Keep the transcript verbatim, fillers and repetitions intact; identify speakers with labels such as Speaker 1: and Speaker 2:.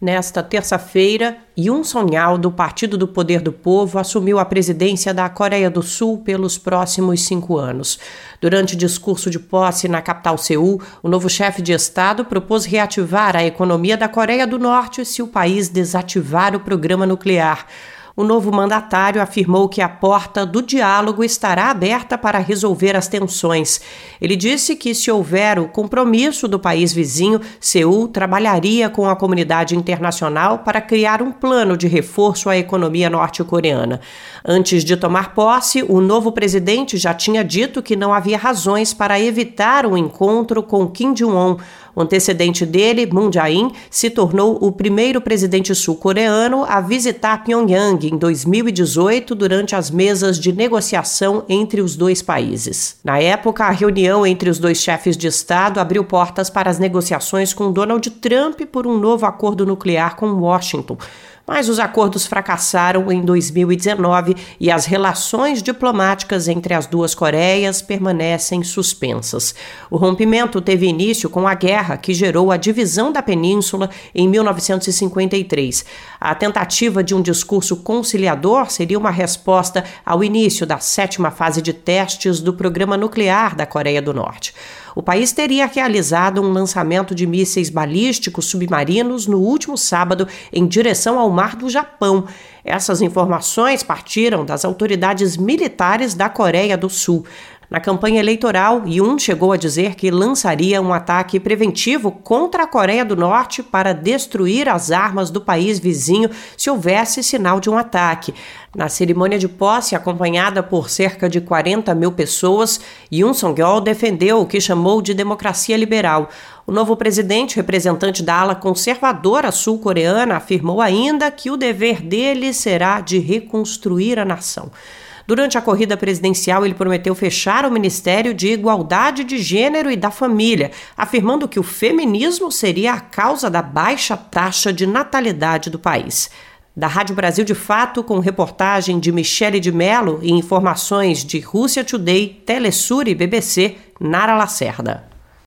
Speaker 1: Nesta terça-feira, Yoon Song-yeol, do Partido do Poder do Povo, assumiu a presidência da Coreia do Sul pelos próximos cinco anos. Durante discurso de posse na capital Seul, o novo chefe de Estado propôs reativar a economia da Coreia do Norte se o país desativar o programa nuclear. O novo mandatário afirmou que a porta do diálogo estará aberta para resolver as tensões. Ele disse que, se houver o compromisso do país vizinho, Seul trabalharia com a comunidade internacional para criar um plano de reforço à economia norte-coreana. Antes de tomar posse, o novo presidente já tinha dito que não havia razões para evitar um encontro com Kim Jong-un. O antecedente dele, Moon Jae-in, se tornou o primeiro presidente sul-coreano a visitar Pyongyang em dois mil e dezoito, durante as mesas de negociação entre os dois países. Na época, a reunião entre os dois chefes de Estado abriu portas para as negociações com Donald Trump por um novo acordo nuclear com Washington. Mas os acordos fracassaram em dois mil e dezenove e as relações diplomáticas entre as duas Coreias permanecem suspensas. O rompimento teve início com a guerra que gerou a divisão da península em mil novecentos e cinquenta e três. A tentativa de um discurso conciliador seria uma resposta ao início da sétima fase de testes do programa nuclear da Coreia do Norte. O país teria realizado um lançamento de mísseis balísticos submarinos no último sábado em direção ao Mar do Japão. Essas informações partiram das autoridades militares da Coreia do Sul. Na campanha eleitoral, Yoon chegou a dizer que lançaria um ataque preventivo contra a Coreia do Norte para destruir as armas do país vizinho se houvesse sinal de um ataque. Na cerimônia de posse, acompanhada por cerca de quarenta mil pessoas, Yoon Song-yeol defendeu o que chamou de democracia liberal. O novo presidente, representante da ala conservadora sul-coreana, afirmou ainda que o dever dele será de reconstruir a nação. Durante a corrida presidencial, ele prometeu fechar o Ministério de Igualdade de Gênero e da Família, afirmando que o feminismo seria a causa da baixa taxa de natalidade do país. Da Rádio Brasil de Fato, com reportagem de Michele de Mello e informações de Rússia Today, Telesur e B B C, Nara Lacerda.